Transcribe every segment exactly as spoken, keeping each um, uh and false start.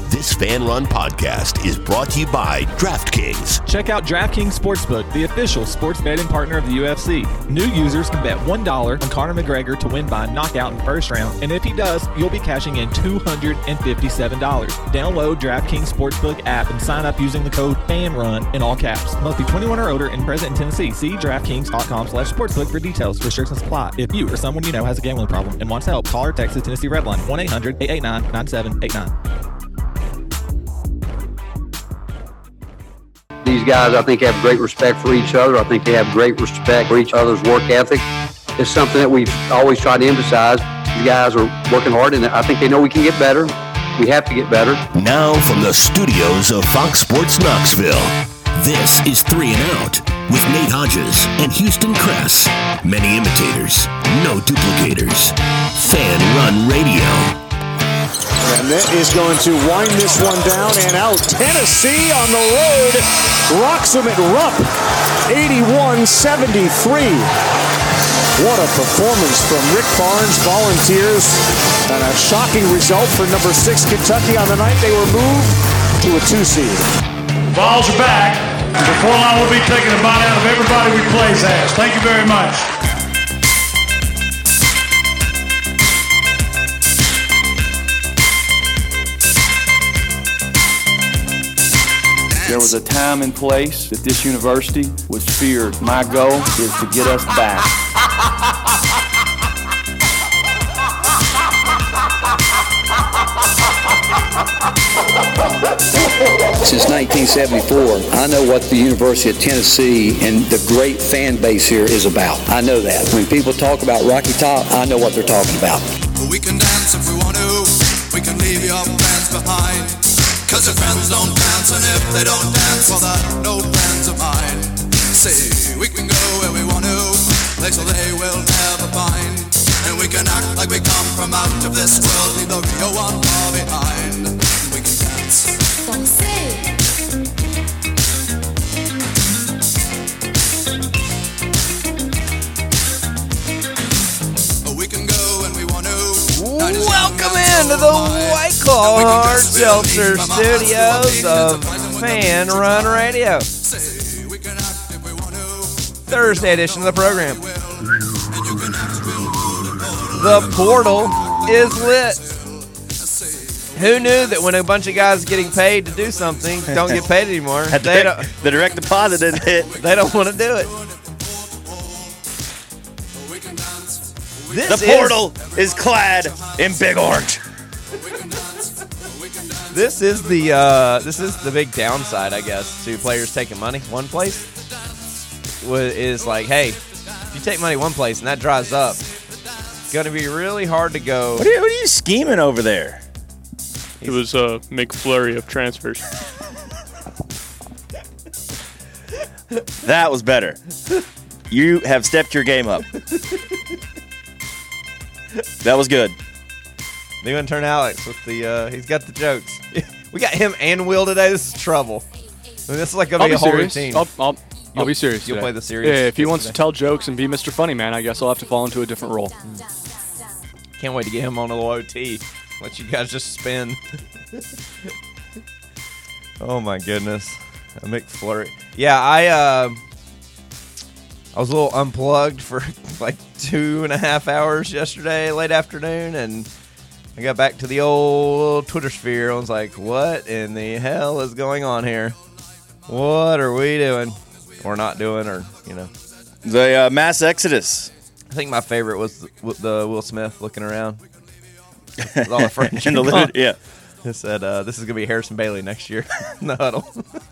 This Fan Run podcast is brought to you by DraftKings. Check out DraftKings Sportsbook, the official sports betting partner of the U F C. New users can bet one dollar on Conor McGregor to win by knockout in the first round, and if he does, you'll be cashing in two hundred fifty-seven dollars. Download DraftKings Sportsbook app and sign up using the code FANRUN in all caps. Must be twenty-one or older and present in Tennessee. See DraftKings.com slash sportsbook for details. Restrictions apply. If you or someone you know has a gambling problem and wants help, call or text the Tennessee Red Line, one eight hundred eight eight nine nine seven eight nine. These guys, I think, have great respect for each other. I think they have great respect for each other's work ethic. It's something that we've always tried to emphasize. These guys are working hard, and I think they know we can get better. We have to get better. Now from the studios of Fox Sports Knoxville, this is Three and Out with Nate Hodges and Houston Kress. Many imitators, no duplicators. Fan Run Radio. And that is going to wind this one down and out. Tennessee on the road rocks them at Rupp, eighty-one seventy-three. What a performance from Rick Barnes, Volunteers, and a shocking result for number six Kentucky on the night they were moved to a two seed. Balls are back. Before long, we'll be taking a bite out of everybody we plays as. Thank you very much. There was a time and place that this university was feared. My goal is to get us back. Since nineteen seventy-four, I know what the University of Tennessee and the great fan base here is about. I know that. When people talk about Rocky Top, I know what they're talking about. We can dance if we want to. We can leave your friends behind. Cause your friends don't dance, and if they don't dance, well, they're no friends of mine. See, we can go where we want to, places they will never find. And we can act like we come from out of this world, leave the real one far behind. We can dance. Don't say. We can go when we want to. Welcome into the White Claw Hard Seltzer Studios of Fan Run Radio. Thursday edition of the program. The portal is lit. Who knew that when a bunch of guys getting paid to do something don't get paid anymore? the, they don't, the direct deposit didn't hit. They don't want to do it. This the portal is, is clad in big orange. This is the uh, this is the big downside, I guess, to players taking money one place. Is like, hey, if you take money one place and that dries up, it's going to be really hard to go. What are you, what are you scheming over there? It was a McFlurry of transfers. That was better. You have stepped your game up. That was good. New intern Alex with the, uh, he's got the jokes. We got him and Will today. This is trouble. I mean, this is like going to be a whole serious. routine. I'll, I'll, I'll be serious You'll today. play the series. Yeah, if he wants today. to tell jokes and be Mister Funny Man, I guess I'll have to fall into a different role. Can't wait to get him on a little O T. Let you guys just spin. Oh, my goodness. A McFlurry. Yeah, I, uh, I was a little unplugged for like two and a half hours yesterday, late afternoon, and I got back to the old Twitter sphere. I was like, what in the hell is going on here? What are we doing? Or not doing, or, you know. The uh, mass exodus. I think my favorite was the, the Will Smith looking around. With all the furniture. In the lid, yeah. It said, uh, this is going to be Harrison Bailey next year in the huddle.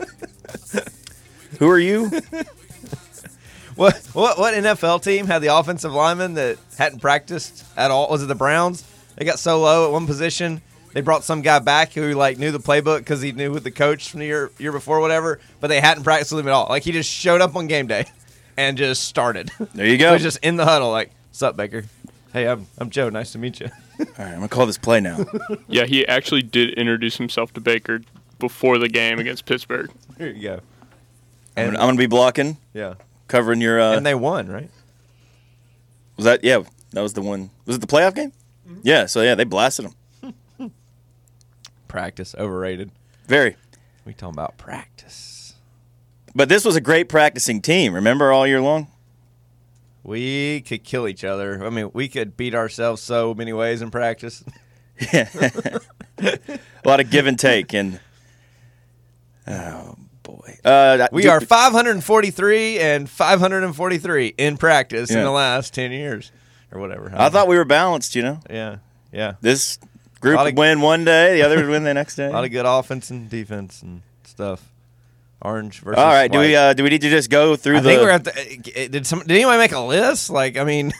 Who are you? What, what what N F L team had the offensive lineman that hadn't practiced at all? Was it the Browns? They got so low at one position, they brought some guy back who like knew the playbook because he knew with the coach from the year year before, or whatever. But they hadn't practiced with him at all. Like he just showed up on game day and just started. There you go. He was just in the huddle, like, "What's up, Baker? Hey, I'm I'm Joe. Nice to meet you." All right, I'm gonna call this play now. Yeah, he actually did introduce himself to Baker before the game against Pittsburgh. There you go. And I'm gonna, I'm gonna be blocking. Yeah. Covering your. Uh, and they won, right? Was that? Yeah, that was the one. Was it the playoff game? Mm-hmm. Yeah. So yeah, they blasted them. Practice overrated. Very. We talking about practice. But this was a great practicing team. Remember all year long? We could kill each other. I mean, we could beat ourselves so many ways in practice. Yeah. A lot of give and take. And oh, boy. Uh, we do, are five hundred forty-three and five hundred forty-three in practice yeah. in the last ten years or whatever. I, I thought we were balanced, you know? Yeah, yeah. This group would of, win one day, the other would win the next day. A lot of good offense and defense and stuff. Orange versus All right, do white. we uh, do we need to just go through I the? think we're at the. Did some? Did anyone make a list? Like, I mean.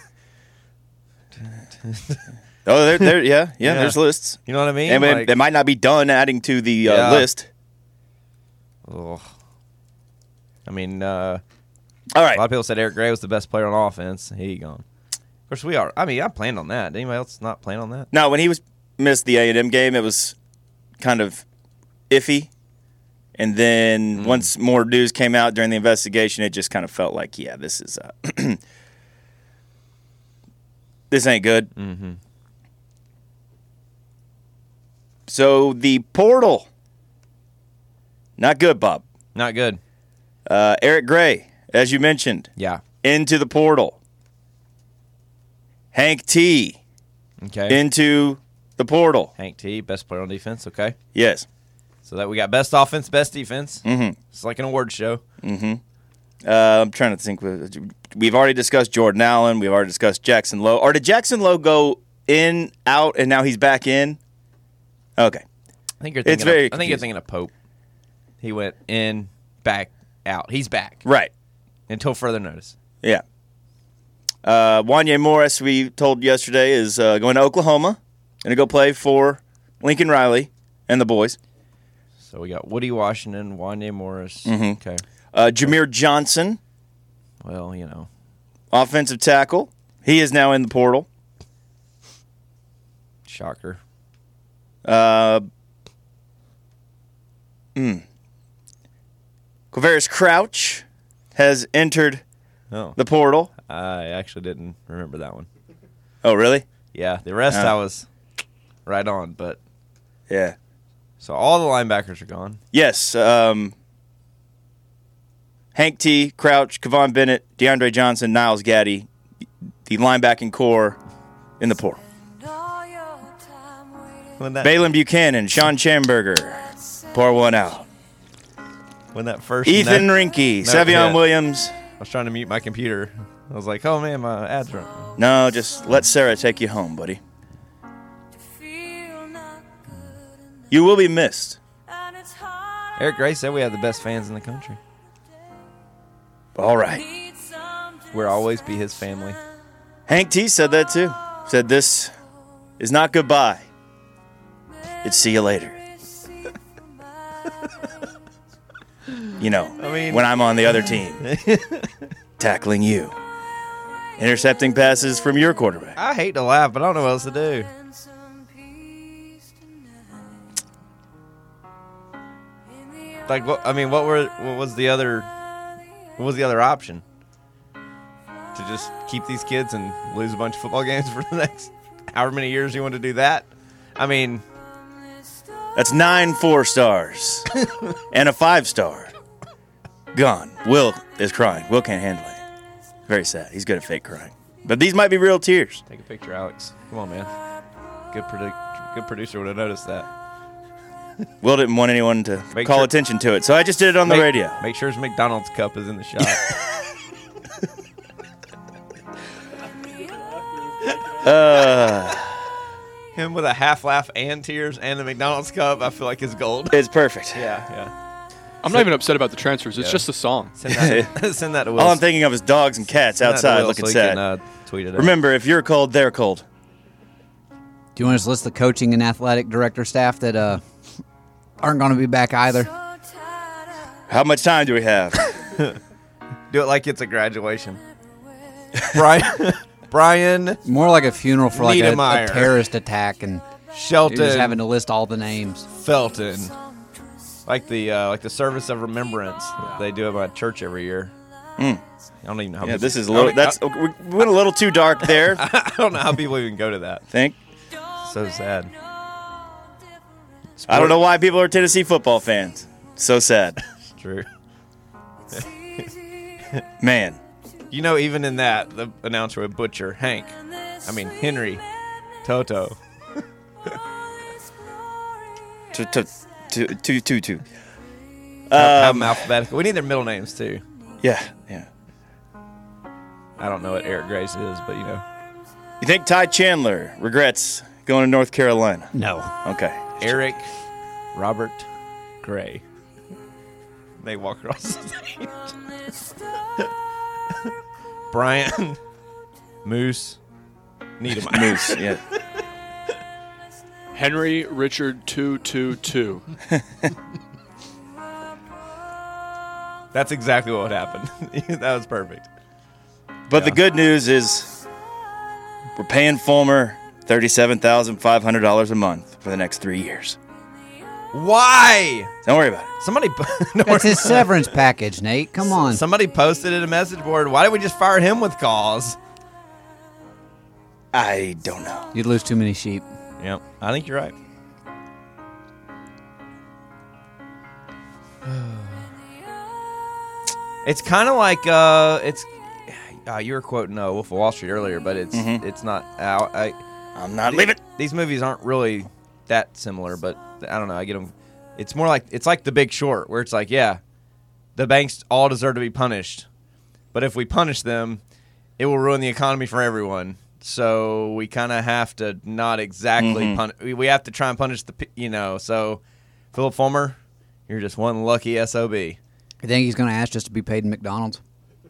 oh, there, there, yeah, yeah, Yeah. There's lists. You know what I mean? And Like- they might not be done adding to the uh, Yeah. list. Ugh. I mean, uh, all right. A lot of people said Eric Gray was the best player on offense. He gone. Of course, we are. I mean, I planned on that. Did anybody else not plan on that? No, when he was missed the A and M game, it was kind of iffy. And then Mm. once more news came out during the investigation, it just kind of felt like, yeah, this is uh, this ain't good. Mm-hmm. So the portal, not good, Bob. Not good. Uh, Eric Gray, as you mentioned, Yeah. into the portal. Hank T. Okay. into the portal. Hank T, best player on defense. Okay. Yes. So that we got best offense, best defense. Mm-hmm. It's like an award show. Mm-hmm. Uh, I'm trying to think. We've already discussed Jordan Allen. We've already discussed Jackson Lowe. Or did Jackson Lowe go in, out, and now he's back in? Okay. I think you're thinking. It's very of, I think you're confusing. thinking of Pope. He went in, back, out. He's back Right. until further notice. Yeah. Uh, Wanye Morris, we told yesterday, is uh, going to Oklahoma. Going to go play for Lincoln Riley and the boys. So we got Woody Washington, Wanye Morris. Mhm. Okay. Uh, Jameer Johnson, Well, you know. offensive tackle. He is now in the portal. Shocker. Uh, mm. Quavarius Crouch has entered Oh. the portal. I actually didn't remember that one. Oh, really? Yeah, the rest Oh. I was right on, but Yeah. so all the linebackers are gone. Yes. Um, Hank T, Crouch, Kevon Bennett, DeAndre Johnson, Niles Gaddy, the linebacking core in the portal. When that Balin Buchanan, Sean Schamberger, pour one out. when that first Ethan no- Rinke, no, Savion yeah. Williams. I was trying to mute my computer. I was like, "Oh man, my ads are." No, just let Sarah take you home, buddy. You will be missed. Eric Gray said we have the best fans in the country. All right. We'll always be his family. Hank T said that too. Said this is not goodbye. It's see you later. You know, I mean- when I'm on the other team, tackling you, intercepting passes from your quarterback. I hate to laugh, but I don't know what else to do. Like, what? I mean, what were? What was the other? What was the other option? To just keep these kids and lose a bunch of football games for the next however many years you want to do that? I mean, That's nine four stars and a five star. Gone. Will is crying. Will can't handle it. Very sad. He's good at fake crying. But these might be real tears. take a picture, Alex. Come on, man. Good, produ- good producer would have noticed that. Will didn't want anyone to Make call sure- attention to it, so I just did it on the Make- radio. Make sure his McDonald's cup is in the shot. Uh, Him with a half laugh and tears and the McDonald's cup, I feel like is gold. it's perfect. Yeah, yeah. I'm not even upset about the transfers. It's Yeah. just a song. Send that, send that to Will. All I'm thinking of is dogs and cats Send that to outside Will looking so he sad. Can, uh, tweet it out. Remember, if you're cold, they're cold. Do you want us to list the coaching and athletic director staff that uh, aren't going to be back either? How much time do we have? Do it like it's a graduation. Brian, Brian More like a funeral for like a, a Niedermeyer. terrorist attack, and Shelton, you're just having to list all the names. Felton, like the uh, like the service of remembrance that they do at my church every year. Mm. I don't even know how. Yeah, people, this is a I little. don't- That's we went a little too dark there. I don't know how people even go to that. Think. So sad. I don't know why people are Tennessee football fans. So sad. It's true. Man. You know, even in that, the announcer would butcher Hank. I mean, Henry. Toto. To to to to to to. Have Um, them alphabetical. We need their middle names, too. Yeah, yeah. I don't know what Eric Gray's is, but, you know. You think Ty Chandler regrets going to North Carolina? No. Okay. Eric Robert Gray. They walk across the stage. Brian Moose Needham. Moose, yeah. Henry Richard two two two. That's exactly what happened. That was perfect. But Yeah. the good news is we're paying Fulmer thirty-seven thousand five hundred dollars a month for the next three years. Why? Don't worry about it. Somebody. That's his severance package, Nate. Come on. Somebody posted in a message board. Why did we just fire him with cause? I don't know. You'd lose too many sheep. Yep, I think you're right. It's kind of like uh, it's. Uh, you were quoting uh, Wolf of Wall Street earlier, but it's Mhm. it's not. Uh, I, I'm not th- leaving. These movies aren't really that similar, but I don't know. I get them. It's more like it's like The Big Short, where it's like, yeah, the banks all deserve to be punished, but if we punish them, it will ruin the economy for everyone. So we kind of have to not exactly Mhm. punish. We we have to try and punish the, p- you know. So Philip Fulmer, you're just one lucky S O B. You think he's going to ask just to be paid in McDonald's?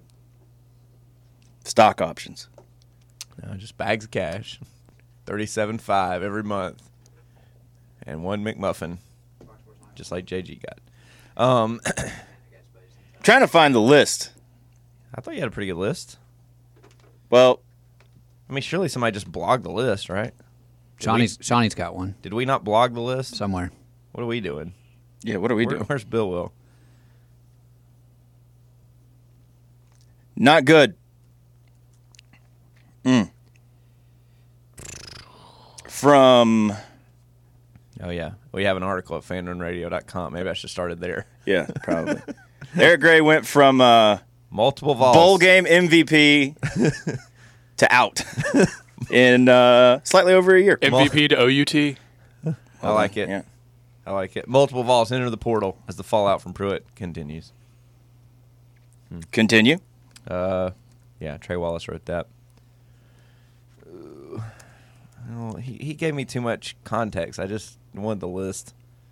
Stock options. No, just bags of cash, thirty-seven five every month, and one McMuffin, just like J G got. Um, Trying to find the list. I thought you had a pretty good list. Well, I mean, surely somebody just blogged the list, right? Did Shawnee's, we, Shawnee's got one did we not blog the list? somewhere. What are we doing? yeah, what are we Where- doing? Where's Bill Will? Not good. Mm. From, Oh, yeah. We have an article at fan run radio dot com. Maybe I should have started there. yeah, probably. Eric Gray went from uh, Multiple vols. bowl game M V P to out in uh, slightly over a year. M V P to O U T. I like it. Yeah. I like it. Multiple vols enter the portal as the fallout from Pruitt continues. Continue. Uh, yeah, Trey Wallace wrote that. Uh, well, he, he gave me too much context. I just wanted the list.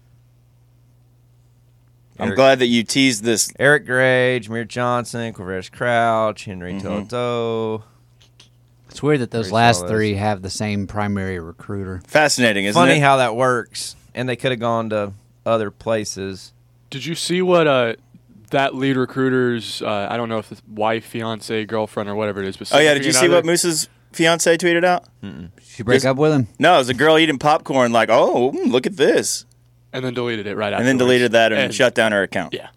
I'm Eric, glad that you teased this. Eric Gray, Jameer Johnson, Quavaris Crouch, Henry Mhm. Toto. It's weird that those Very last solid. three have the same primary recruiter. Fascinating, isn't Funny it? how that works. And they could have gone to other places. Did you see what uh, that lead recruiter's, uh, I don't know if it's wife, fiance, girlfriend, or whatever it is, but Oh, yeah. Did you see significant what other- Moose's fiance tweeted out? Mm-mm. She break Just- up with him? No, it was a girl eating popcorn, like, oh, mm, look at this. And then deleted it right after. And then deleted that and, shut down her account. Yeah.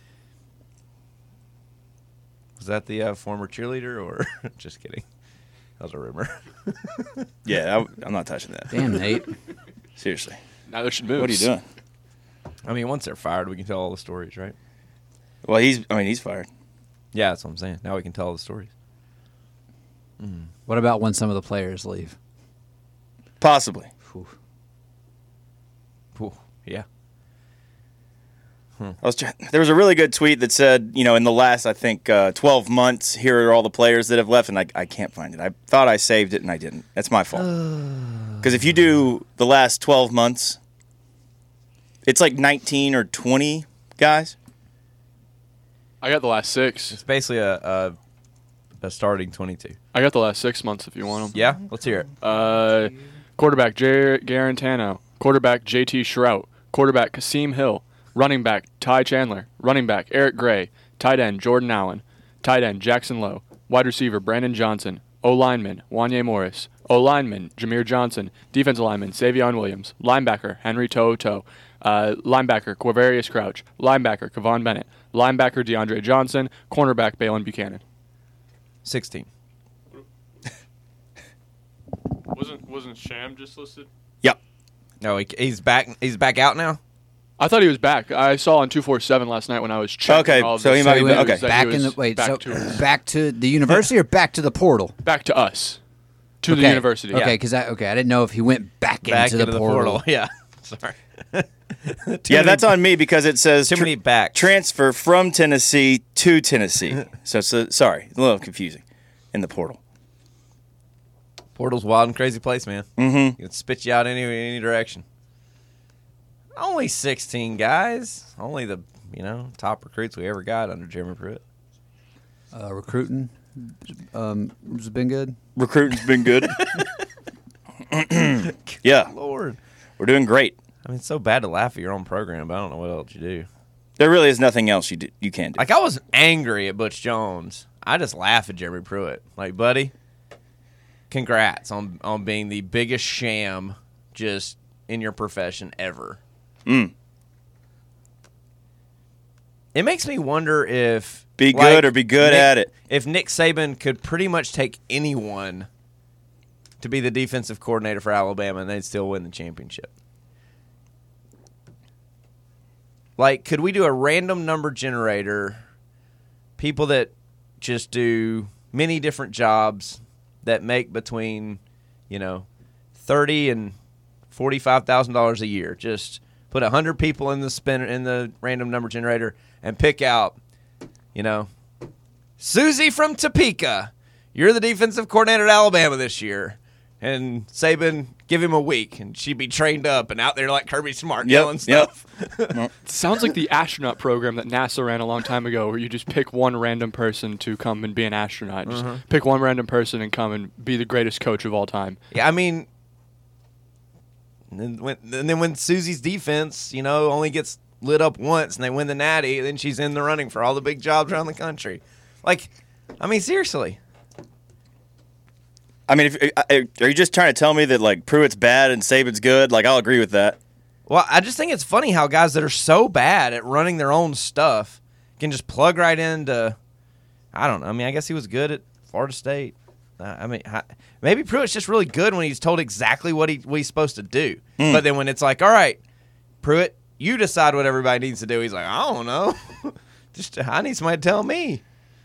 Was that the uh, former cheerleader or just kidding? That was a rumor. Yeah, I, I'm not touching that. Damn, Nate. Seriously. Now should move. What are you doing? I mean, once they're fired, we can tell all the stories, right? Well, he's, I mean, he's fired. Yeah, that's what I'm saying. Now we can tell all the stories. Mm. What about when some of the players leave? Possibly. Ooh, yeah. I was trying, there was a really good tweet that said, you know, in the last, I think, uh, twelve months, here are all the players that have left, and I, I can't find it. I thought I saved it, and I didn't. That's my fault. Because if you do the last twelve months, it's like nineteen or twenty guys. I got the last six. It's basically a, a, a starting twenty-two. I got the last six months if you want them. Yeah? Let's hear it. Uh, quarterback J- Garantano. Quarterback J T Shrout. Quarterback Kasim Hill. Running back Ty Chandler. Running back Eric Gray. Tight end Jordan Allen. Tight end Jackson Lowe. Wide receiver Brandon Johnson. O-lineman Wanye Morris. O-lineman Jameer Johnson. Defensive lineman Savion Williams. Linebacker Henry Toto. Uh, linebacker Quavarius Crouch. Linebacker Kevon Bennett. Linebacker DeAndre Johnson. Cornerback Balin Buchanan. sixteen. Wasn't wasn't Sham just listed? Yep. No, he, he's back. He's back out now. I thought he was back. I saw on two forty-seven last night when I was checking. Okay, all of so this. he might be It was okay. that Back he in the was wait, back so to us. back to the university or back to the portal? Back to us, to okay. the university. Okay, because I okay, I didn't know if he went back, Back into, into the, the portal. portal. Yeah. Sorry. Yeah, that's on me because it says Too many backs. transfer from Tennessee to Tennessee. so, so sorry, a little confusing in the portal. Portal's a wild and crazy place, man. Mm-hmm. You can spit you out any any direction. Only sixteen guys. Only the you know top recruits we ever got under Jeremy Pruitt. Uh, recruiting um, has been good. Recruiting's been good. Yeah, Lord, we're doing great. I mean, it's so bad to laugh at your own program, but I don't know what else you do. There really is nothing else you do, you can do. Like, I wasn't angry at Butch Jones. I just laugh at Jeremy Pruitt. Like, buddy, congrats on on being the biggest sham just in your profession ever. Mm. It makes me wonder if Be like, good or be good Nick- at it. If Nick Saban could pretty much take anyone to be the defensive coordinator for Alabama and they'd still win the championship. Like, could we do a random number generator, people that just do many different jobs that make between, you know, thirty and forty-five thousand dollars a year? Just put a hundred people in the spin in the random number generator and pick out, you know, Susie from Topeka. You're the defensive coordinator at Alabama this year. And Saban, give him a week, and she'd be trained up and out there like Kirby Smart Yep, yelling stuff. yep. Sounds like the astronaut program that NASA ran a long time ago, where you just pick one random person to come and be an astronaut. Just Mhm. pick one random person and come and be the greatest coach of all time. Yeah, I mean, and then when, and then when Susie's defense, you know, only gets lit up once and they win the Natty, then she's in the running for all the big jobs around the country. Like, I mean, seriously. I mean, if, are you just trying to tell me that like Pruitt's bad and Saban's good? Like, I'll agree with that. Well, I just think it's funny how guys that are so bad at running their own stuff can just plug right into, I don't know. I mean, I guess he was good at Florida State. Uh, I mean, I, maybe Pruitt's just really good when he's told exactly what, he, what he's supposed to do. Hmm. But then when it's like, all right, Pruitt, you decide what everybody needs to do. He's like, I don't know. just I need somebody to tell me.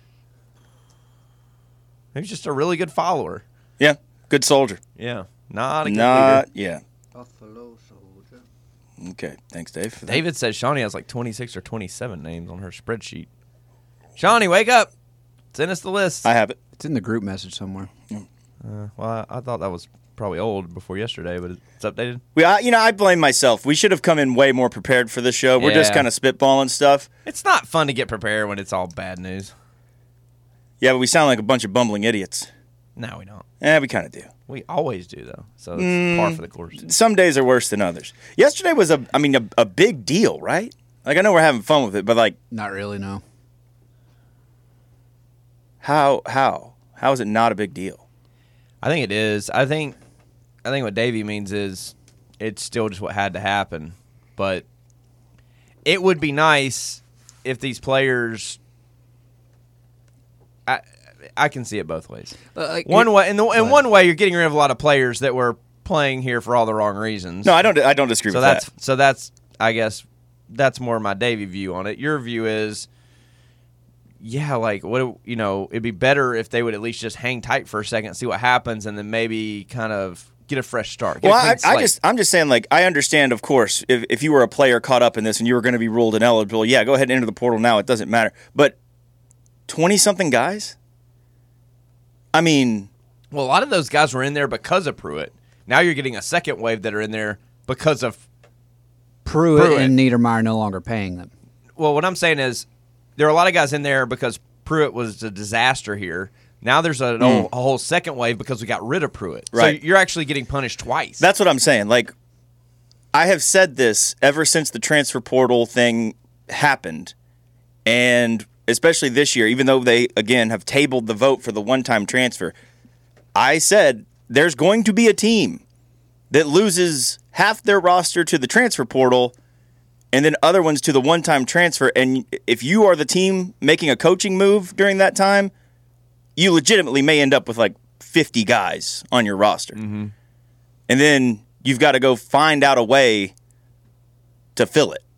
He's just a really good follower. Yeah, good soldier. Yeah, not a good Not, leader. yeah. Buffalo Soldier. Okay, thanks, Dave. for that. David says Shawnee has like twenty-six or twenty-seven names on her spreadsheet. Shawnee, wake up. Send us the list. I have it. It's in the group message somewhere. Uh, well, I, I thought that was probably old before yesterday, but it's updated. We, I, you know, I blame myself. We should have come in way more prepared for this show. We're just Yeah. kind of spitballing stuff. It's not fun to get prepared when it's all bad news. Yeah, but we sound like a bunch of bumbling idiots. No, we don't. Eh, we kind of do. We always do, though. So it's Mm. par for the course. Some days are worse than others. Yesterday was a, I mean, a, a big deal, right? Like, I know we're having fun with it, but like, Not really, no. how, how, how is it not a big deal? I think it is. I think, I think what Davey means is it's still just what had to happen. But it would be nice if these players. I I can see it both ways. Uh, like, one here- way, in, the, in Go ahead. one way, you're getting rid of a lot of players that were playing here for all the wrong reasons. No, I don't. I don't disagree so with that's, that. So that's, I guess, that's more my Davey view on it. Your view is, yeah, like what do- you know, it'd be better if they would at least just hang tight for a second, see what happens, and then maybe kind of get a fresh start. Get Well, a clean I, I slate. just, I'm just saying, like, I understand, of course, if, if you were a player caught up in this and you were going to be ruled ineligible, yeah, go ahead and enter the portal now. It doesn't matter. But twenty-something guys? I mean, well, a lot of those guys were in there because of Pruitt. Now you're getting a second wave that are in there because of Pruitt, Pruitt. and Niedermeyer no longer paying them. Well, what I'm saying is there are a lot of guys in there because Pruitt was a disaster here. Now there's a, Mm. a whole second wave because we got rid of Pruitt. Right. So you're actually getting punished twice. that's what I'm saying. Like, I have said this ever since the transfer portal thing happened, and especially this year, even though they, again, have tabled the vote for the one-time transfer, I said there's going to be a team that loses half their roster to the transfer portal and then other ones to the one-time transfer. And if you are the team making a coaching move during that time, you legitimately may end up with like fifty guys on your roster. Mm-hmm. And then you've got to go find out a way to fill it.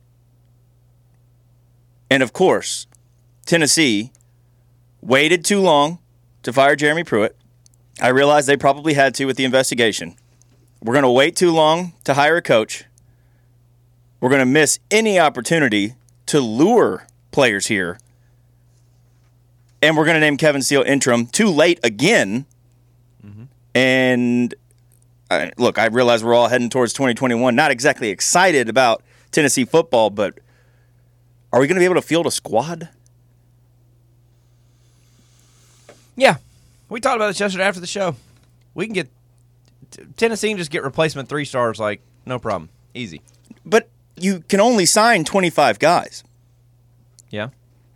And, of course, Tennessee waited too long to fire Jeremy Pruitt. I realize they probably had to with the investigation. We're going to wait too long to hire a coach. We're going to miss any opportunity to lure players here. And we're going to name Kevin Steele interim too late again. Mm-hmm. And I, look, I realize we're all heading towards twenty twenty-one. Not exactly excited about Tennessee football, but are we going to be able to field a squad? Yeah. We talked about this yesterday after the show. We can get Tennessee can just get replacement three stars, like, no problem. Easy. But you can only sign twenty-five guys. Yeah.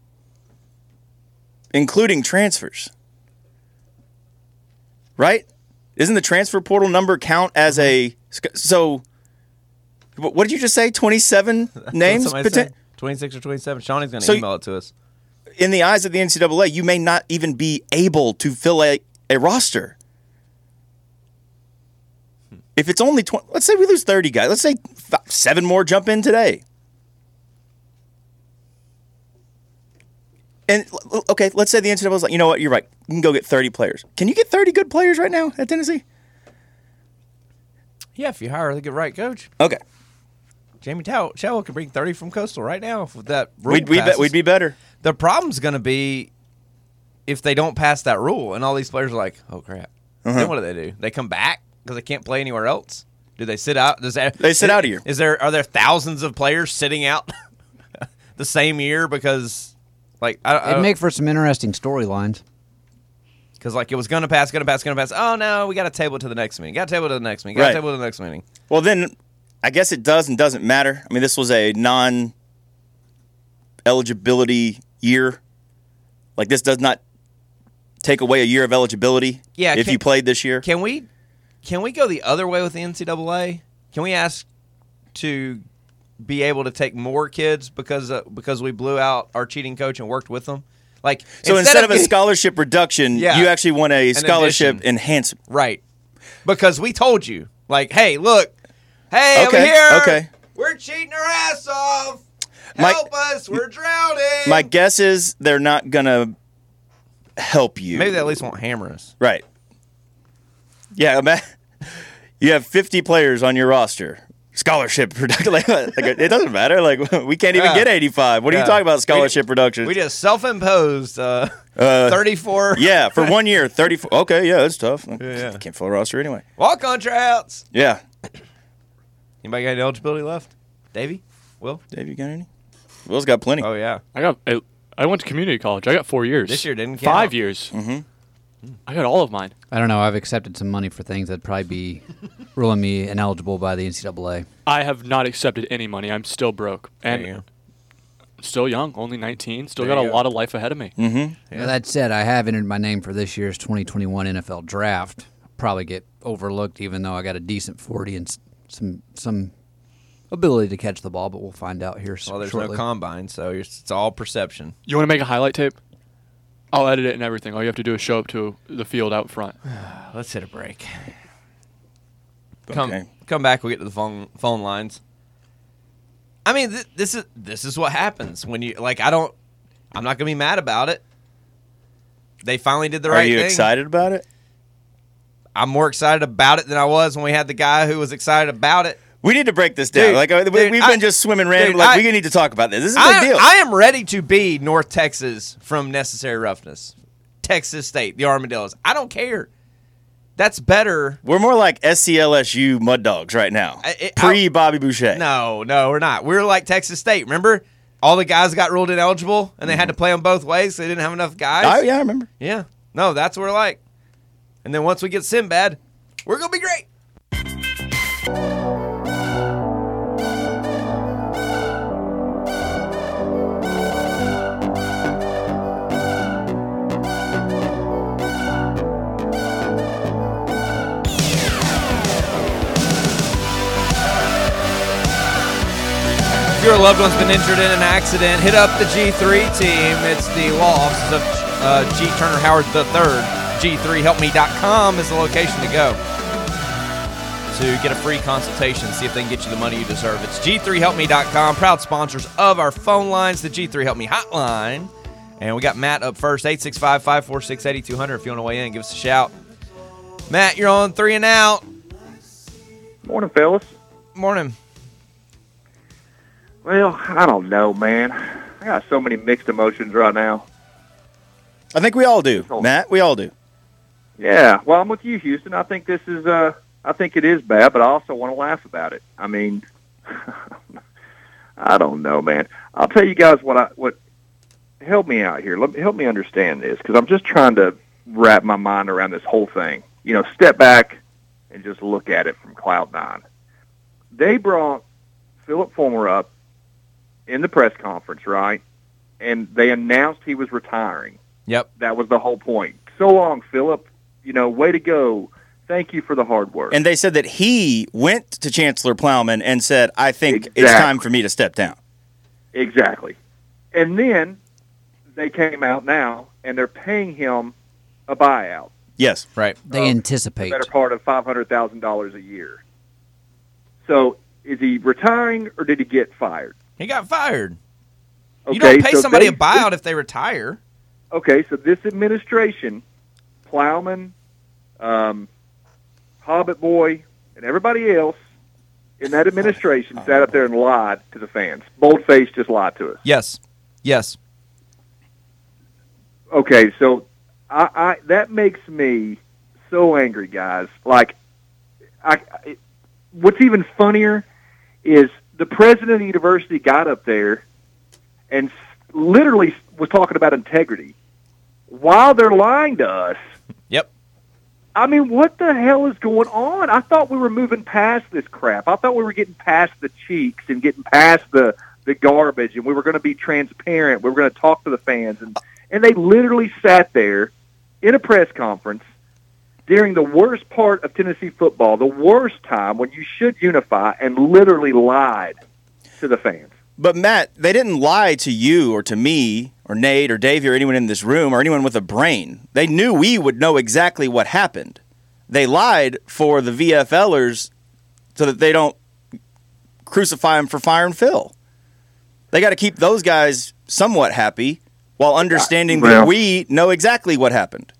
Including transfers. Right? Isn't the transfer portal number count as a... So, what did you just say? twenty-seven names? Poten- twenty-six or twenty-seven. Shawnee's going to so email it to us. In the eyes of the N C double A, you may not even be able to fill a, a roster. If it's only twenty, let's say we lose thirty guys. Let's say five, seven more jump in today. And, okay, let's say the N C double A is like, you know what, you're right. You can go get thirty players. Can you get thirty good players right now at Tennessee? Yeah, if you hire the good right coach. Okay. Jamie Tow- Chadwell could bring thirty from Coastal right now with that rule. We'd, we'd, be, we'd be better. The problem's going to be if they don't pass that rule and all these players are like, oh, crap. Uh-huh. Then what do they do? They come back because they can't play anywhere else? Do they sit out? Does that, they sit is, out of here. Is there, are there thousands of players sitting out the same year because, like, I, I It'd make for some interesting storylines. Because, like, it was going to pass, going to pass, going to pass. Oh, no, we got to table it to the next meeting. Got to table it to the next meeting. Got to Right. table it to the next meeting. Well, then, I guess it does and doesn't matter. I mean, this was a non-eligibility year. Like, this does not take away a year of eligibility Yeah, if can, you played this year. Can we can we go the other way with the N C double A? Can we ask to be able to take more kids because uh, because we blew out our cheating coach and worked with them? Like, so instead, instead of, of getting, a scholarship reduction, yeah, you actually want a scholarship addition. enhancement. Right. Because we told you, like, hey, look, hey, okay, over here, okay. we're cheating our ass off. My, Help us, we're drowning. My guess is they're not going to help you. Maybe they at least won't hammer us. Right. Yeah, you have fifty players on your roster. Scholarship production. Like, like, it doesn't matter. Like, we can't even yeah. get eighty-five. What yeah. are you talking about, scholarship we, production? We just self-imposed uh, uh, thirty-four. Yeah, for one year, thirty-four. Okay, yeah, that's tough. Yeah, yeah. Can't fill a roster anyway. Walk-on tryouts. Yeah. Anybody got any eligibility left? Davey? Will? Davey, you got any? Will's got plenty. Oh, yeah. I got. I, I went to community college. I got four years. This year didn't count. Five years. Mm-hmm. I got all of mine. I don't know. I've accepted some money for things that'd probably be ruling me ineligible by the N C double A. I have not accepted any money. I'm still broke. And you still young, only nineteen. Still there got a go. lot of life ahead of me. Mm-hmm. Yeah. That said, I have entered my name for this year's twenty twenty-one N F L Draft. Probably get overlooked even though I got a decent forty and some some ability to catch the ball, but we'll find out here Well, there's shortly. no combine, so it's all perception. You want to make a highlight tape? I'll edit it and everything. All you have to do is show up to the field out front. Let's hit a break. Okay. Come come back. We'll get to the phone phone lines. I mean, th- this is this is what happens when you like. I don't. I'm not gonna be mad about it. They finally did the Are right thing. Are you excited about it? I'm more excited about it than I was when we had the guy who was excited about it. We need to break this down. Dude, like dude, we've been I, just swimming random. Dude, like I, we need to talk about this. This is a big I, deal. I am ready to be North Texas from Necessary Roughness, Texas State, the Armadillos. I don't care. That's better. We're more like S C L S U Mud Dogs right now. Pre Bobby Boucher. No, no, we're not. We're like Texas State. Remember, all the guys got ruled ineligible, and they mm-hmm. had to play them both ways. So they didn't have enough guys. Oh yeah, I remember. Yeah, no, that's what we're like. And then once we get Sinbad, we're gonna be great. If your loved one's been injured in an accident, hit up the G three team. It's the law offices of uh, G. Turner Howard the third. G three help me dot com is the location to go. to get a free consultation, see if they can get you the money you deserve. It's G three help me dot com, proud sponsors of our phone lines, the G three Help Me hotline. And we got Matt up first, eight six five, five four six, eight two zero zero. If you want to weigh in, give us a shout. Matt, you're on three and out. Morning, fellas. Morning. Well, I don't know, man. I got so many mixed emotions right now. I think we all do, Matt. We all do. Yeah, well, I'm with you, Houston. I think this is, uh, I think it is bad, but I also want to laugh about it. I mean, I don't know, man. I'll tell you guys what I, what, help me out here. Let me, help me understand this, because I'm just trying to wrap my mind around this whole thing. You know, step back and just look at it from cloud nine. They brought Philip Fulmer up in the press conference, right? And they announced he was retiring. Yep. That was the whole point. So long, Philip. You know, way to go. Thank you for the hard work. And they said that he went to Chancellor Plowman and said, I think Exactly. it's time for me to step down. Exactly. And then they came out now, and they're paying him a buyout. Yes. Right. They anticipate. The better part of five hundred thousand dollars a year. So is he retiring, or did he get fired? He got fired. Okay, you don't pay so somebody they- a buyout if they retire. Okay, so this administration, Plowman, um, Hobbit Boy, and everybody else in that administration sat up there and lied to the fans. Boldface just lied to us. Yes. Yes. Okay, so I, I that makes me so angry, guys. Like, I, I, what's even funnier is the president of the university got up there and s- literally was talking about integrity while they're lying to us. Yep. I mean, what the hell is going on? I thought we were moving past this crap. I thought we were getting past the cheeks and getting past the, the garbage, and we were going to be transparent. We were going to talk to the fans. And, and they literally sat there in a press conference during the worst part of Tennessee football, the worst time when you should unify, and literally lied to the fans. But, Matt, they didn't lie to you or to me or Nate or Davey or anyone in this room or anyone with a brain. They knew we would know exactly what happened. They lied for the V F Lers so that they don't crucify them for firing Phil. They got to keep those guys somewhat happy while understanding Well, that we know exactly what happened.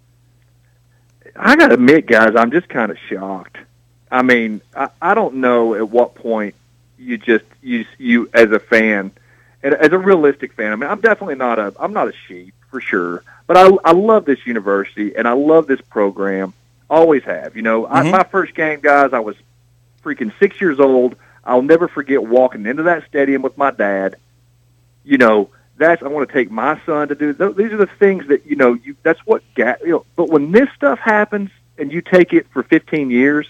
I got to admit, guys, I'm just kind of shocked. I mean, I, I don't know at what point you just you you as a fan, and as a realistic fan. I mean, I'm definitely not a I'm not a sheep for sure, but I I love this university and I love this program. Always have. You know, I, Mhm. my first game, guys, I was freaking six years old. I'll never forget walking into that stadium with my dad. You know, that's I want to take my son to do. Th- these are the things that you know. You that's what ga- you know. But when this stuff happens and you take it for fifteen years,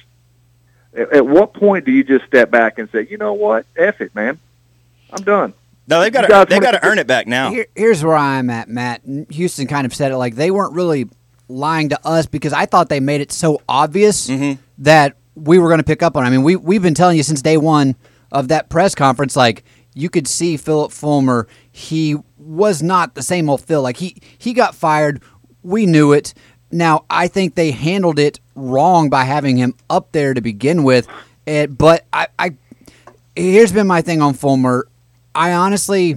at, at what point do you just step back and say, you know what, F it, man, I'm done. No, they've got You to guys they've wanna- got to earn it back now. Here, here's where I'm at, Matt. Houston kind of said it like they weren't really lying to us because I thought they made it so obvious that we were going to pick up on it. I mean, we, we've been telling you since day one of that press conference, like, you could see Philip Fulmer, he was not the same old Phil. Like, he, he got fired. We knew it. Now, I think they handled it wrong by having him up there to begin with. It, but I, I here's been my thing on Fulmer. I honestly,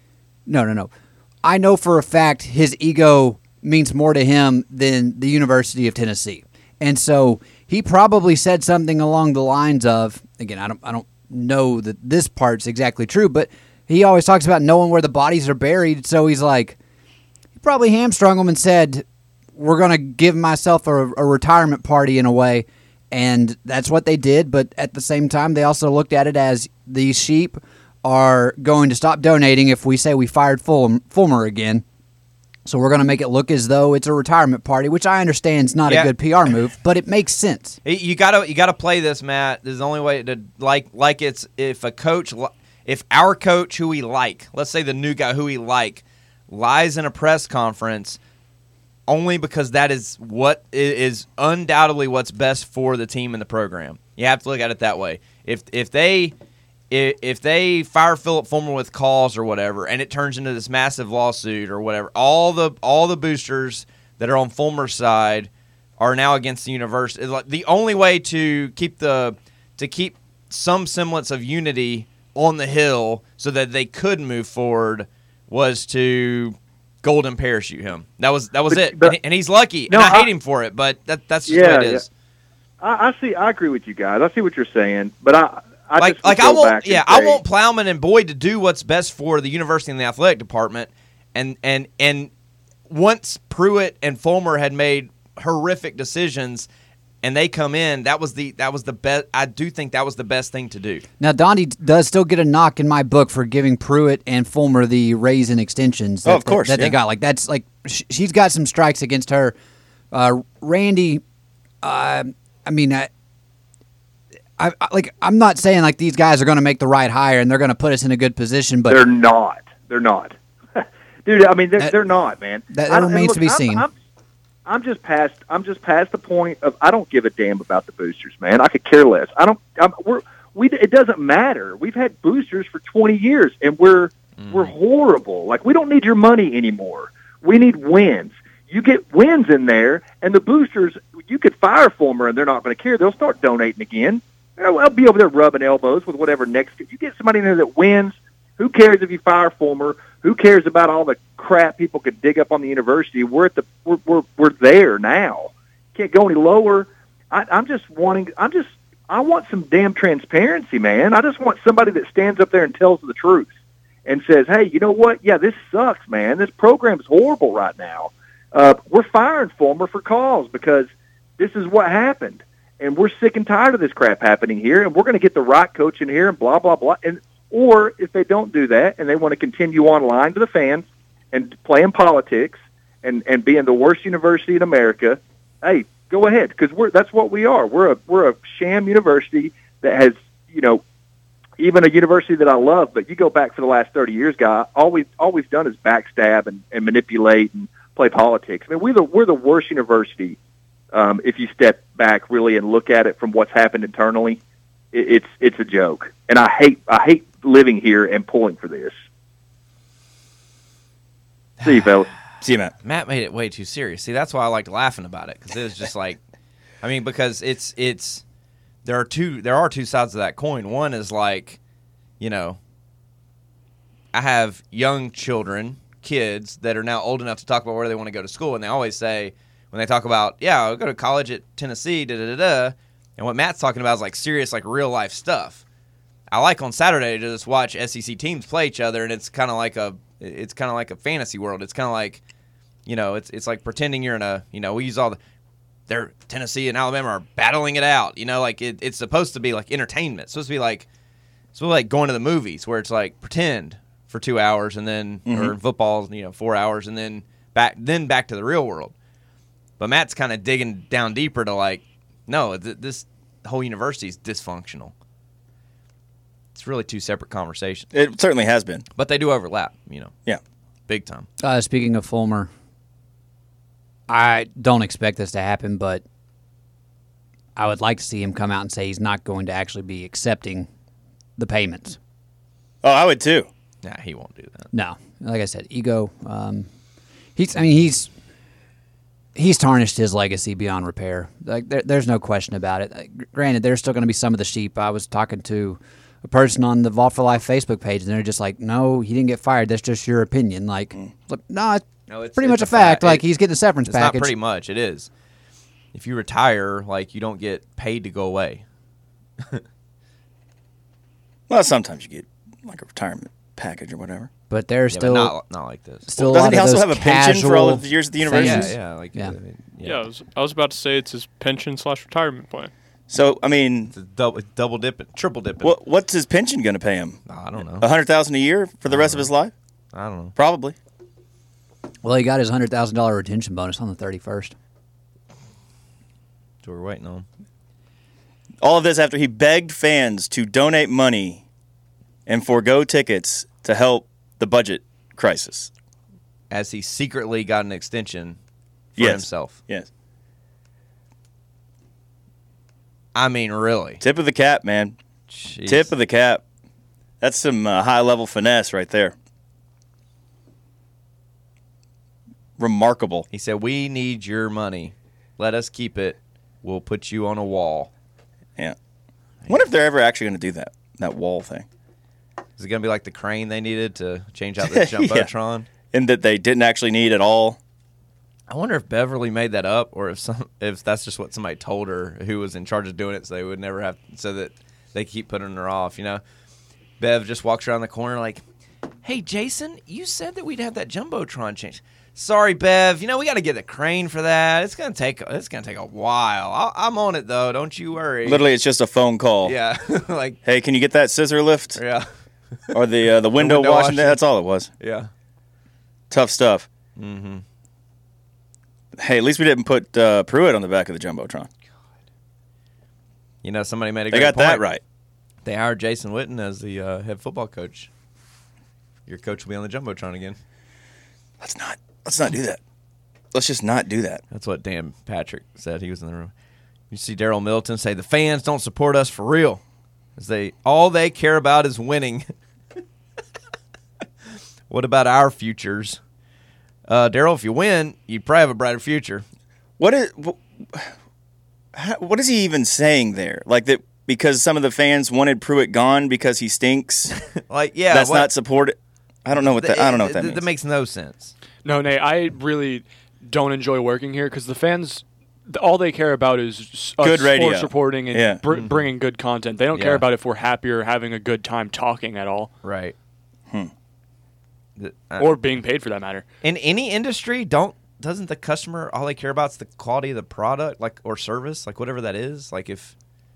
no, no, no. I know for a fact his ego means more to him than the University of Tennessee. And so he probably said something along the lines of, again, I don't I don't know that this part's exactly true, but he always talks about knowing where the bodies are buried. So he's like, he probably hamstrung him and said, we're going to give myself a, a retirement party in a way. And that's what they did. But at the same time, they also looked at it as these sheep are going to stop donating if we say we fired Fulmer, Fulmer again. So we're going to make it look as though it's a retirement party, which I understand is not Yeah. a good P R move, but it makes sense. You gotta you gotta play this, Matt. This is the only way to like like it's if a coach if our coach who we like, let's say the new guy who we like, lies in a press conference only because that is what is undoubtedly what's best for the team and the program. You have to look at it that way. If if they if they fire Philip Fulmer with calls or whatever, and it turns into this massive lawsuit or whatever, all the all the boosters that are on Fulmer's side are now against the university. Like, the only way to keep the to keep some semblance of unity on the Hill so that they could move forward was to golden parachute him. That was that was But- it. but- and, and he's lucky, No, and I, I- hate him for it, but that that's just Yeah, the way it yeah. is. I, I see. I agree with you guys. I see what you're saying, but I, I like just would like I go want back and yeah I say- want Plowman and Boyd to do what's best for the university and the athletic department, and and and once Pruitt and Fulmer had made horrific decisions and they come in, that was the that was the best. I do think that was the best thing to do. Now, Donnie does still get a knock in my book for giving Pruitt and Fulmer the raise and extensions. That, Oh, of course, that, that yeah. they got. Like that's like sh- she's got some strikes against her. Uh, Randy, uh, I mean, I, I, I like I'm not saying like these guys are going to make the right hire and they're going to put us in a good position, but they're not. They're not, dude. I mean, they're, they're not, man. that- that I don't- and remains look, to be I'm- seen. I'm, I'm just past. I'm just past the point of I don't give a damn about the boosters, man. I could care less. I don't. I'm, we're we. It doesn't matter. We've had boosters for twenty years, and we're we're horrible. Like we don't need your money anymore. We need wins. You get wins in there, and the boosters. You could fire Fulmer, and they're not going to care. They'll start donating again. They'll they'll be over there rubbing elbows with whatever next. You get somebody in there that wins. Who cares if you fire Fulmer? Who cares about all the crap people could dig up on the university? We're at the we're we're, we're there now. Can't go any lower. I, I'm just wanting. I'm just. I want some damn transparency, man. I just want somebody that stands up there and tells the truth and says, "Hey, you know what? Yeah, this sucks, man. This program's horrible right now. Uh, we're firing Fulmer for cause because this is what happened, and we're sick and tired of this crap happening here, and we're going to get the right coach in here, and blah blah blah." And or if they don't do that and they want to continue on lying to the fans and playing politics and, and being the worst university in America, hey, go ahead, because we're that's what we are. We're a we're a sham university that has, you know, even a university that I love, but you go back for the last thirty years, guy, all we've all we've done is backstab and, and manipulate and play politics. I mean, we're the we're the worst university um, if you step back really and look at it from what's happened internally. It, it's it's a joke, and I hate I hate living here and pulling for this. See you, fellas. See you, Matt. Matt made it way too serious. See, that's why I liked laughing about it because it was just like, I mean, because it's it's there are two there are two sides of that coin. One is like, you know, I have young children, kids that are now old enough to talk about where they want to go to school, and they always say when they talk about, yeah, I'll go to college at Tennessee, da da da da, and what Matt's talking about is like serious, like real life stuff. I like on Saturday to just watch S E C teams play each other, and it's kind of like a it's kind of like a fantasy world. It's kind of like, you know, it's it's like pretending you're in a, you know, we use all the, they're Tennessee and Alabama are battling it out, you know, like it, it's supposed to be like entertainment. It's supposed to be like, it's supposed to be like going to the movies where it's like pretend for two hours and then, Mhm. or football, you know, four hours and then back, then back to the real world. But Matt's kind of digging down deeper to like, no, th- this whole university is dysfunctional. It's really two separate conversations. It certainly has been. But they do overlap, you know. Yeah. Big time. Uh, speaking of Fulmer, I don't expect this to happen, but I would like to see him come out and say he's not going to actually be accepting the payments. Oh, I would too. Nah, he won't do that. No, like I said, ego. Um, he's. I mean, he's he's tarnished his legacy beyond repair. Like there, there's no question about it. Uh, gr- granted, there's still going to be some of the sheep. I was talking to a person on the Vault for Life Facebook page, and they're just like, "No, he didn't get fired. That's just your opinion." Like, like no, it's, No, it's pretty it's much a fact. fact. Like It- he's getting a severance it's package. not pretty much. It is. If you retire, like you don't get paid to go away. Well, sometimes you get like a retirement package or whatever. But there's Yeah, still but not, not like this. Still, Well, a doesn't lot he of also those have a pension for all of casual the years at the things. university? Yeah, yeah, like Yeah. uh, yeah. Yeah, I was, I was about to say it's his pension slash retirement plan. So I mean, It's a double, double dipping, triple dipping. what what's his pension going to pay him? I don't know. A hundred thousand a year for the rest of his life? I don't know. Probably. Well, he got his hundred thousand dollar retention bonus on the thirty first. So we're waiting on. All of this after he begged fans to donate money and forego tickets to help the budget crisis. As he secretly got an extension for Yes. himself. Yes. I mean, really. Tip of the cap, man. Jeez. Tip of the cap. That's some uh, high level finesse right there. Remarkable. He said, "We need your money. let us keep it. We'll put you on a wall. Yeah. I wonder if they're ever actually going to do that, that wall thing. Is it going to be like the crane they needed to change out the Jumbotron? Yeah. And that they didn't actually need at all? I wonder if Beverly made that up, or if some if that's just what somebody told her who was in charge of doing it, so they would never have, so that they keep putting her off. You know, Bev just walks around the corner like, "Hey, Jason, you said that we'd have that Jumbotron change. Sorry, Bev. You know we got to get a crane for that. It's gonna take it's gonna take a while. I'll, I'm on it though. Don't you worry." Literally, it's just a phone call. Yeah, like, "Hey, can you get that scissor lift?" Yeah, or the uh, the window, the window washing. washing. That's all it was. Yeah, tough stuff. Mm-hmm. Hey, at least we didn't put uh, Pruitt on the back of the Jumbotron. You know, somebody made a They great got point. that right. They hired Jason Witten as the uh, head football coach. Your coach will be on the Jumbotron again. Let's not. Let's not do that. Let's just not do that. That's what Dan Patrick said. He was in the room. You see Daryl Milton say the fans don't support us for real, as they all they care about is winning. What about our futures? Uh, Daryl, if you win, you'd probably have a brighter future. What is what is he even saying there? Like that because some of the fans wanted Pruitt gone because he stinks. Like, yeah, that's what, not supported. I don't know what that. I don't know what that th- means. That makes no sense. No, Nate, I really don't enjoy working here because the fans, all they care about is us Good radio. sports reporting and Yeah. br- Mm-hmm. bringing good content. They don't Yeah. care about if we're happy or having a good time talking at all. Right. Hmm. The, uh, Or being paid for that matter. in any industry, don't doesn't the customer all they care about is the quality of the product, like or service, like whatever that is. Like if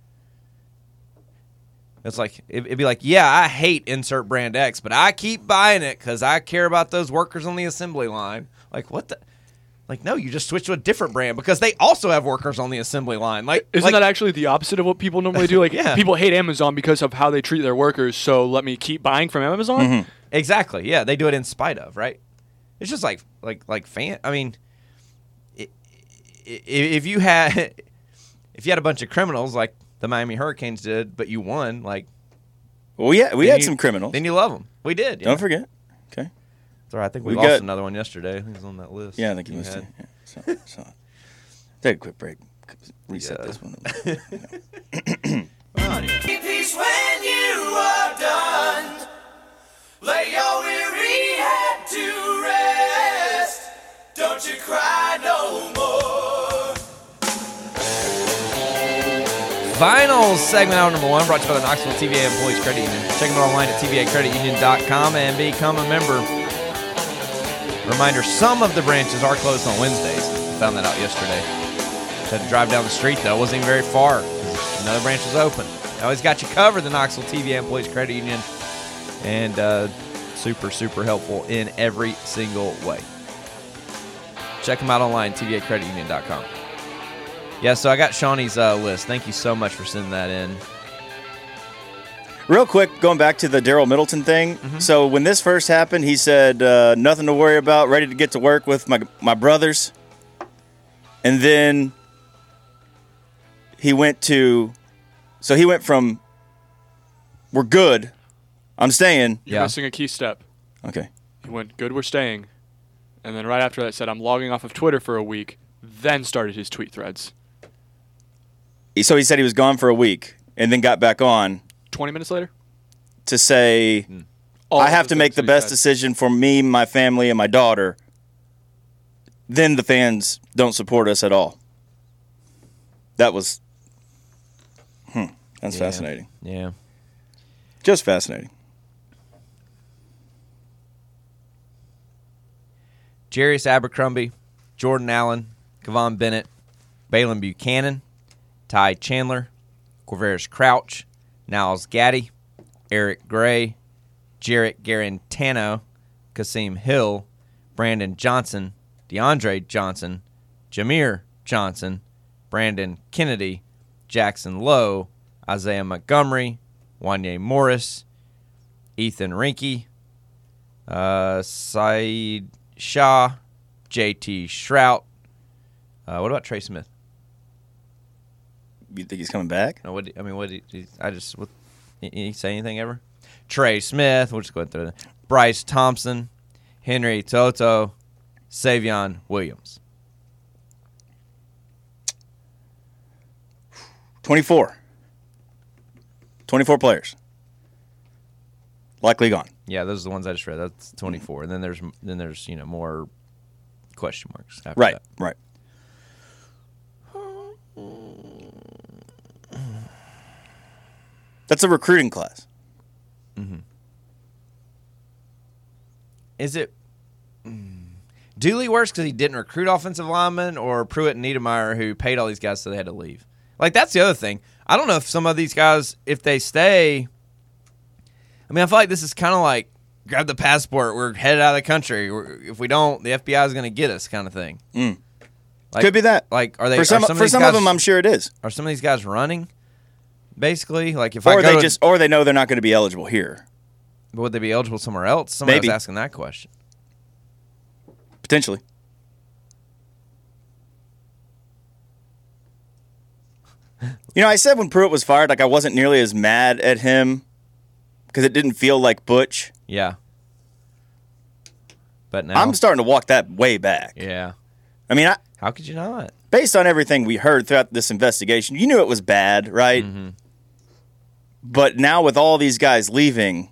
it's like it, it'd be like, yeah, I hate insert brand X, but I keep buying it because I care about those workers on the assembly line. Like what the? Like no, you just switch to a different brand because they also have workers on the assembly line. Like Isn't like, that actually the opposite of what people normally do? Like Yeah. people hate Amazon because of how they treat their workers, so let me keep buying from Amazon? Mm-hmm. Exactly. Yeah, they do it in spite of, right? It's just like like like fan. I mean, i- i- if you had if you had a bunch of criminals like the Miami Hurricanes did, but you won, like, well, yeah, we then had you- some criminals. Then you love them. We did. Don't yeah. forget. Okay. It's all right. I think we, We lost got- another one yesterday. I think it was on that list. Yeah, I think you you missed had. it. Yeah. So, so. Take a quick break. Reset Yeah. this one. Peace when you are done. Lay your weary head to rest. Don't you cry no more. Final segment hour number one brought to you by the Knoxville T V A Employees Credit Union. Check them out online at T V A credit union dot com and become a member. Reminder, some of the branches are closed on Wednesdays. Found that out yesterday. Had to drive down the street, though. It wasn't even very far. Another branch was open. Always got you covered, the Knoxville T V A Employees Credit Union. And uh, super, super helpful in every single way. Check them out online, T V A credit union dot com. Yeah, so I got Shawnee's uh, list. Thank you so much for sending that in. Real quick, going back to the Daryl Middleton thing. Mm-hmm. So when this first happened, he said, uh, nothing to worry about, ready to get to work with my my brothers. And then he went to, so he went from, we're good, I'm staying. You're missing a key step. Okay. He went, good, we're staying. And then right after that said, I'm logging off of Twitter for a week, then started his tweet threads. So he said he was gone for a week and then got back on twenty minutes later? to say, All I of have the to make things the that he best said. decision for me, my family, and my daughter. Then the fans don't support us at all. That was, hmm, that's Yeah. fascinating. Yeah. Just fascinating. Jarius Abercrombie, Jordan Allen, Kevon Bennett, Balin Buchanan, Ty Chandler, Quavaris Crouch, Niles Gaddy, Eric Gray, Jarrett Garantano, Kasim Hill, Brandon Johnson, DeAndre Johnson, Jameer Johnson, Brandon Kennedy, Jackson Lowe, Isaiah Montgomery, Wanye Morris, Ethan Rinke, uh, Saeed Shah, J T Shrout. Uh, what about Trey Smith? You think he's coming back? No, what? I mean, what? Did he, I just. What, did he say anything ever? Trey Smith. We'll just go through that. Bryce Thompson, Henry Toto, Savion Williams. twenty-four. twenty-four players. Likely gone. Yeah, those are the ones I just read. That's twenty-four. And then there's then there's, you know, more question marks after Right, that. right. That's a recruiting class. Mm-hmm. Is it mm, Dooley worse because he didn't recruit offensive linemen, or Pruitt and Niedermeyer who paid all these guys so they had to leave? Like, that's the other thing. I don't know if some of these guys, if they stay, I mean, I feel like this is kind of like grab the passport, we're headed out of the country. We're, if we don't, the F B I is going to get us, kind of thing. Mm. Like, could be that. Like, are they for some? are some for of some guys, of them, I'm sure it is. Are some of these guys running? Basically, like if or I go they to, just, or they know they're not going to be eligible here. But would they be eligible somewhere else? Somebody Maybe. was asking that question. Potentially. You know, I said when Pruitt was fired, like I wasn't nearly as mad at him because it didn't feel like Butch. Yeah. But now I'm starting to walk that way back. Yeah. I mean, I, how could you not? Based on everything we heard throughout this investigation, you knew it was bad, right? Mm-hmm. But now with all these guys leaving,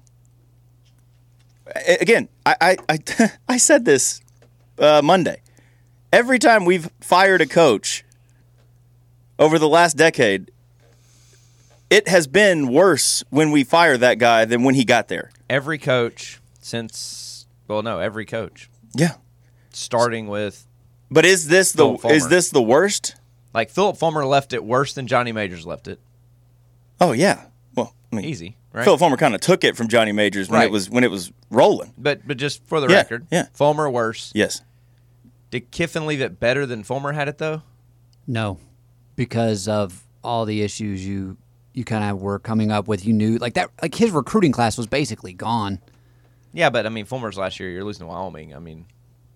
again, I I, I, I said this uh, Monday. Every time we've fired a coach over the last decade, it has been worse when we fire that guy than when he got there. Every coach since, well, no, every coach. Yeah. Starting with. But is this the is this the worst? Like Philip Fulmer left it worse than Johnny Majors left it. Oh yeah. Well, I mean, easy, right? Philip Fulmer kind of took it from Johnny Majors when right. it was when it was rolling. But but just for the yeah, record, yeah. Fulmer worse. Yes. Did Kiffin leave it better than Fulmer had it though? No, because of all the issues you you kind of were coming up with. You knew like that, like his recruiting class was basically gone. Yeah, but I mean, Fulmer's last year, you're losing to Wyoming. I mean,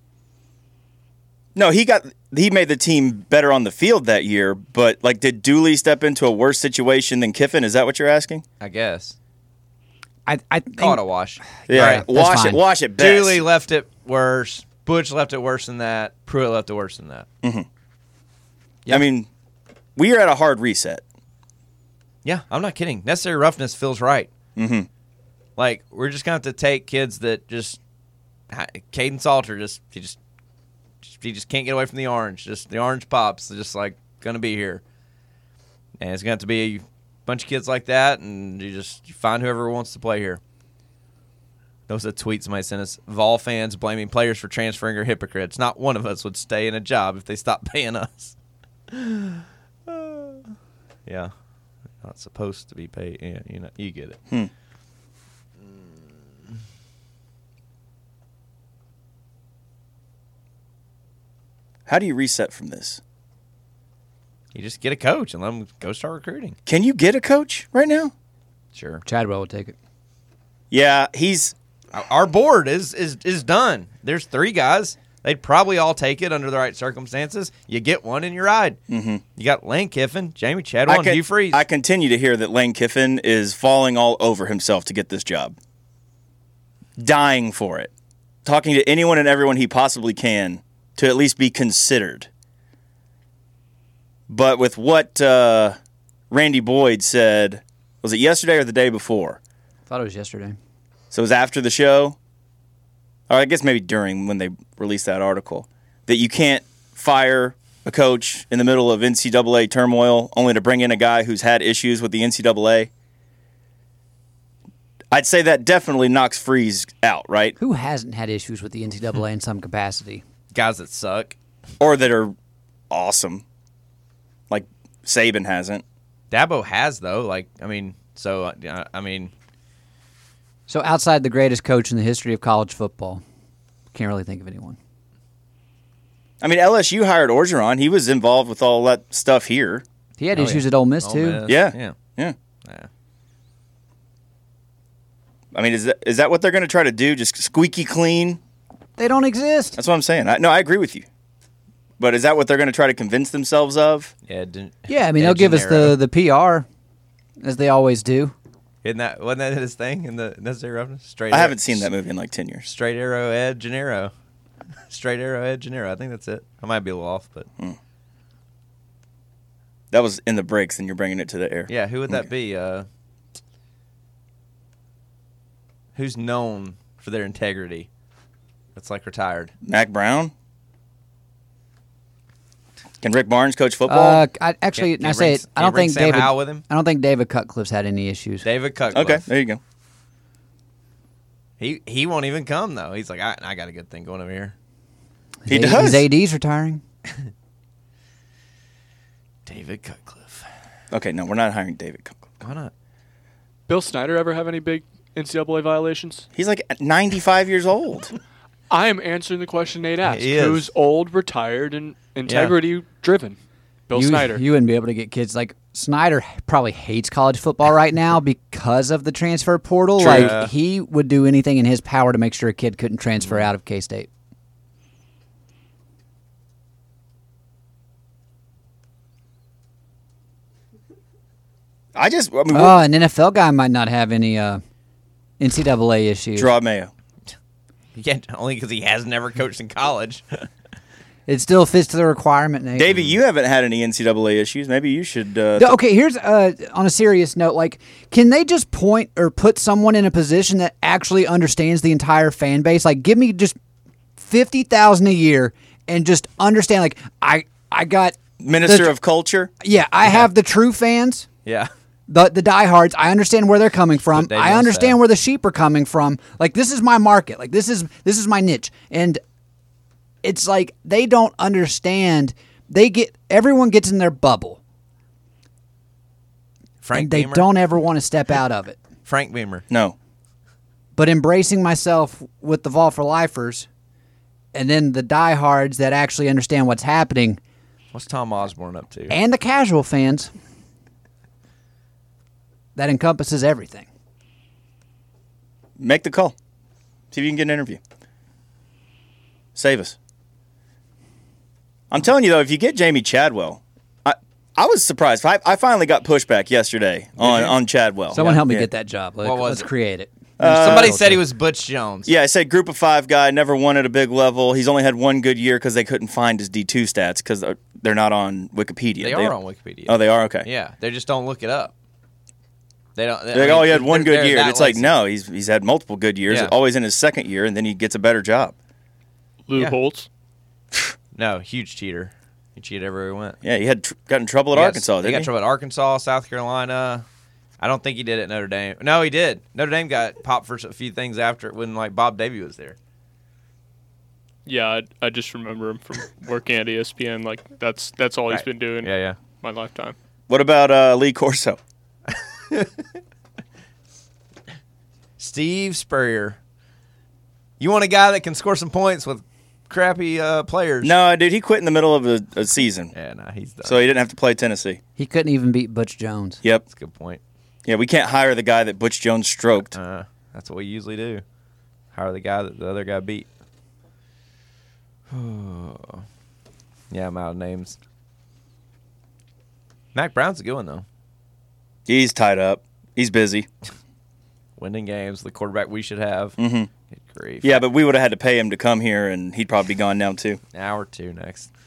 no, he got he made the team better on the field that year. But like, did Dooley step into a worse situation than Kiffin? Is that what you're asking? I guess. I I call it a wash. Yeah, right, wash it. Wash it. Best. Dooley left it worse. Butch left it worse than that. Pruitt left it worse than that. Mm-hmm. Yep. I mean, we are at a hard reset. Yeah, I'm not kidding. Necessary roughness feels right. Mm-hmm. Like, we're just going to have to take kids that just – Caden Salter, just he just he just can't get away from the orange. Just the orange pops. Just, like, going to be here. And it's going to have to be a bunch of kids like that, and you just you find whoever wants to play here. Those are the tweets somebody sent us. Vol fans blaming players for transferring are hypocrites. Not one of us would stay in a job if they stopped paying us. uh, yeah. Not supposed to be paid. Yeah, you know, you get it. Hmm. How do you reset from this? You just get a coach and let them go start recruiting. Can you get a coach right now? Sure. Chadwell would take it. Yeah, he's... Our board is is is done. There's three guys. They'd probably all take it under the right circumstances. You get one in your ride. Mm-hmm. You got Lane Kiffin, Jamie Chadwell, and Hugh Freeze. I continue to hear that Lane Kiffin is falling all over himself to get this job. Dying for it. Talking to anyone and everyone he possibly can to at least be considered. But with what uh, Randy Boyd said, was it yesterday or the day before? I thought it was yesterday. So it was after the show? Or I guess maybe during when they released that article. That you can't fire a coach in the middle of N C double A turmoil only to bring in a guy who's had issues with the N C double A. I'd say that definitely knocks Freeze out, right? Who hasn't had issues with the N C double A in some capacity? Guys that suck. Or that are awesome. Like Saban hasn't. Dabo has, though. Like, I mean, so, uh, I mean... So outside the greatest coach in the history of college football, can't really think of anyone. I mean, L S U hired Orgeron. He was involved with all that stuff here. He had oh, issues yeah. at Ole Miss, Ole too. Miss. Yeah. Yeah. Yeah. Yeah. I mean, is that is that what they're going to try to do? Just squeaky clean? They don't exist. That's what I'm saying. I, no, I agree with you. But is that what they're going to try to convince themselves of? Yeah, didn't, Yeah, I mean, they'll give us the, the P R, as they always do. Isn't that, wasn't that his thing in the Necessary Roughness? Straight I arrow, haven't seen that movie in like ten years. Straight arrow, Ed Gennaro. Straight arrow, Ed Gennaro. I think that's it. I might be a little off, but... Hmm. That was in the breaks, and you're bringing it to the air. Yeah, who would that Okay. be? Uh, who's known for their integrity? That's like retired. Mac Brown? Can Rick Barnes coach football? Uh, I, actually, Can- I can say bring- it. I can don't you bring think Sam David. Howell with him? I don't think David Cutcliffe's had any issues. David Cutcliffe. Okay, there you go. He he won't even come though. He's like, I, I got a good thing going over here. His He A- does. His A D's retiring. David Cutcliffe. Okay, no, we're not hiring David Cutcliffe. Why not? Bill Snyder ever have any big N C double A violations? He's like ninety-five years old. I am answering the question Nate asked. He is. Who's old, retired, and integrity driven? Bill you, Snyder. You wouldn't be able to get kids like Snyder. Probably hates college football right now because of the transfer portal. True. Like Yeah. he would do anything in his power to make sure a kid couldn't transfer out of K-State. I just, I mean, Oh, an N F L guy might not have any uh, N C double A issues. Draw Mayo. Yeah, only because he has never coached in college. It still fits to the requirement, Nate. Davey, you haven't had any N C double A issues. Maybe you should. Uh, No, okay, here's uh, on a serious note. Like, can they just point or put someone in a position that actually understands the entire fan base? Like, give me just fifty thousand a year and just understand. Like, I I got Minister the- of Culture. Yeah, I have the true fans. Yeah. The the diehards, I understand where they're coming from. But they I don't understand sell. where the sheep are coming from. Like this is my market. Like this is this is my niche. And it's like they don't understand. They get everyone gets in their bubble. Frank and they Beamer? don't ever want to step out of it. Frank Beamer. No. But embracing myself with the Vol for Lifers and then the diehards that actually understand what's happening What's Tom Osborne up to? and the casual fans, that encompasses everything. Make the call. See if you can get an interview. Save us. I'm telling you, though, if you get Jamie Chadwell, I, I was surprised. I, I finally got pushback yesterday on, on Chadwell. Someone help me Yeah. get that job. Let, What was let's it? create it. Uh, Somebody said he was Butch Jones. Yeah, I said group of five guy, never won at a big level. He's only had one good year because they couldn't find his D two stats because they're not on Wikipedia. They are on Wikipedia. Oh, they are? Okay. Yeah, they just don't look it up. They don't. They're like, oh, he had one they're- good they're year. that It's like, lazy. no, he's he's had multiple good years, Yeah. always in his second year, and then he gets a better job. Lou Yeah. Holtz. No, huge cheater. He cheated everywhere he went. Yeah, he had tr- got in trouble at He got- Arkansas, He didn't got he? in trouble at Arkansas, South Carolina. I don't think he did it at Notre Dame. No, he did. Notre Dame got popped for a few things after when like Bob Davie was there. Yeah, I, I just remember him from working at E S P N. Like that's that's all he's Right. been doing. Yeah, yeah. My lifetime. What about uh, Lee Corso? Steve Spurrier. You want a guy that can score some points with crappy uh, players? No, dude, he quit in the middle of a, a season. Yeah, no, he's done. So he didn't have to play Tennessee. He couldn't even beat Butch Jones. Yep. That's a good point. Yeah, we can't hire the guy that Butch Jones stroked. Uh, that's what we usually do. Hire the guy that the other guy beat. Yeah, I'm out of names. Mac Brown's a good one, though. He's tied up. He's busy. Winning games, the quarterback we should have. Mm-hmm. Good grief. Yeah, but we would have had to pay him to come here, and he'd probably be gone now, too. Hour two next.